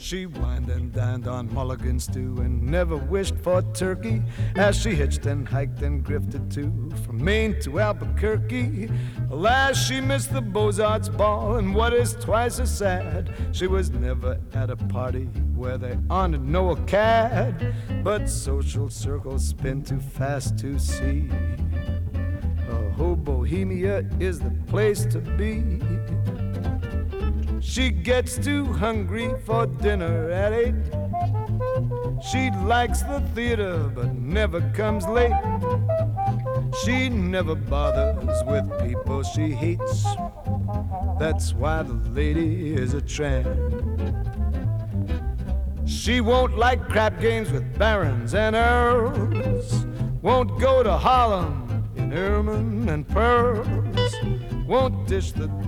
She wined and dined on mulligan stew and never wished for turkey as she hitched and hiked and grifted too from Maine to Albuquerque. Alas, she missed the Beaux-Arts ball, and what is twice as sad, she was never at a party where they honored Noel Cad. But social circles spin too fast to see. Oh, Bohemia is the place to be. She gets too hungry for dinner at 8. She likes the theater but never comes late. She never bothers with people she hates. That's why the lady is a tramp. She won't like crap games with barons and earls. Won't go to Harlem in ermine and pearls. Won't dish the